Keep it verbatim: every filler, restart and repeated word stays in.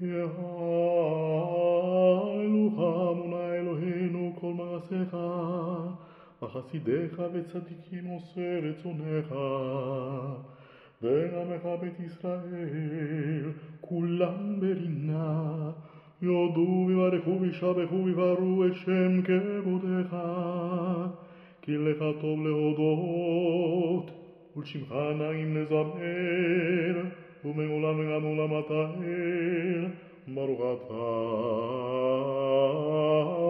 יעלוך אמונה אלוהינו כל מעשיך, וחסידיך וצדיקים עושה רצונך, ועמך בית ישראל כולם ברינה, יודו ויברכו וישבחו ויברו את שם כבודך, כי לך טוב להודות ולשמך נעים לזמר, ומעולם וגם עולם אתה אל, ברוך אתה